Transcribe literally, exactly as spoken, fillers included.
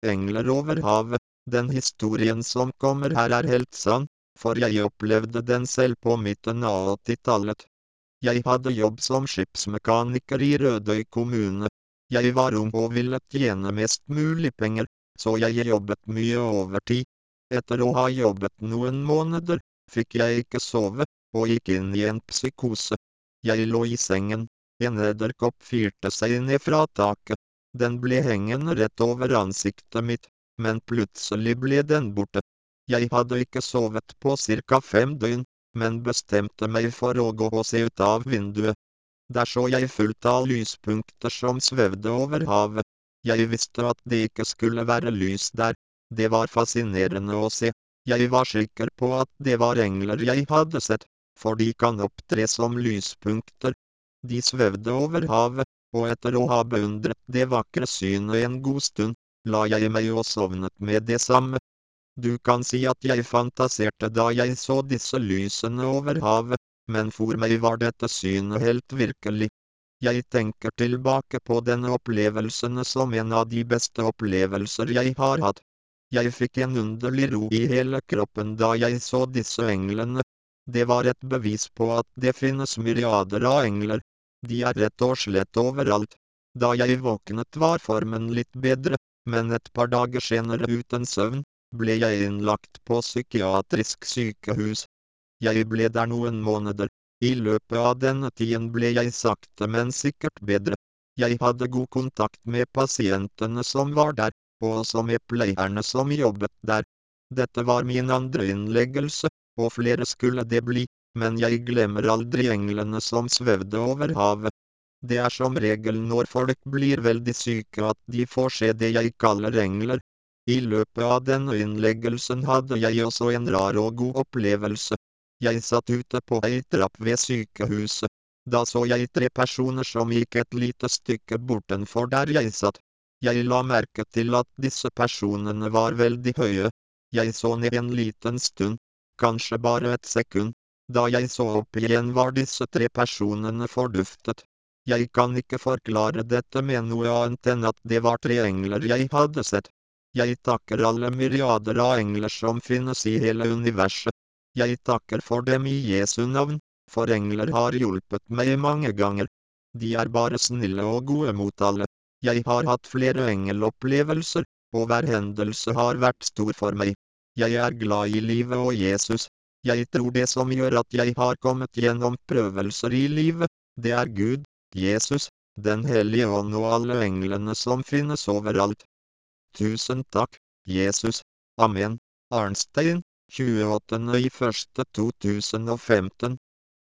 Engler over havet. Den historien som kommer her er helt sann, for jeg opplevde den selv på midten av åttitallet. Jeg hadde jobb som skipsmekaniker i Rødøy kommune. Jeg var ung og ville tjene mest mulig penger, så jeg jobbet mye overtid. Etter å ha jobbet noen måneder, fikk jeg ikke sove, og gikk inn i en psykose. Jeg lå i sengen, en edderkopp fyrte seg ned fra taket. Den ble hengende rett over ansiktet mitt, men plutselig ble den borte. Jeg hadde ikke sovet på cirka fem døgn, men bestemte meg for å gå og se ut av vinduet. Der så jeg fullt av lyspunkter som svevde over havet. Jeg visste at det ikke skulle være lys der. Det var fascinerende å se. Jeg var sikker på at det var engler jeg hadde sett, for de kan opptre som lyspunkter. De svevde over havet, og etter å ha beundret det vakre synet en god stund, la jeg meg og sovnet med det samme. Du kan si at jeg fantaserte da jeg så disse lysene over havet, men for meg var dette synet helt virkelig. Jeg tenker tilbake på denne opplevelsene som en av de beste opplevelser jeg har hatt. Jeg fikk en underlig ro i hele kroppen da jeg så disse englene. Det var et bevis på at det finnes myriader av engler. De er rett og slett overalt. Da jeg våknet var formen litt bedre, men et par dager senere uten søvn, ble jeg innlagt på psykiatrisk sykehus. Jeg ble der noen måneder. I løpet av denne tiden ble jeg sakte men sikkert bedre. Jeg hadde god kontakt med pasientene som var der, og også med pleierne som jobbet der. Dette var min andre innleggelse, og flere skulle det bli, men jeg glemmer aldri englene som svevde over havet. Det er som regel når folk blir veldig syke at de får se det jeg kaller engler. I løpet av denne innleggelsen hadde jeg også en rar og god opplevelse. Jeg satt ute på ei trapp ved sykehuset. Da så jeg tre personer som gikk et lite stykke bortenfor der jeg satt. Jeg la merke til at disse personene var veldig høye. Jeg så ned en liten stund, kanskje bare et sekund. Da jeg så opp igjen var disse tre personene forduftet. Jeg kan ikke forklare dette med noe annet enn at det var tre engler jeg hadde sett. Jeg takker alle myriader av engler som finnes i hele universet. Jeg takker for dem i Jesu navn, for engler har hjulpet meg mange ganger. De er bare snille og gode mot alle. Jeg har hatt flere engelopplevelser, og hver hendelse har vært stor for meg. Jeg er glad i livet og Jesus. Jeg tror det som gjør at jeg har kommet gjennom prøvelser i livet, det er Gud, Jesus, Den hellige ånd og alle englene som finnes overalt. Tusen takk, Jesus. Amen. Arnstein, tjueåttende i første to tusen og femten.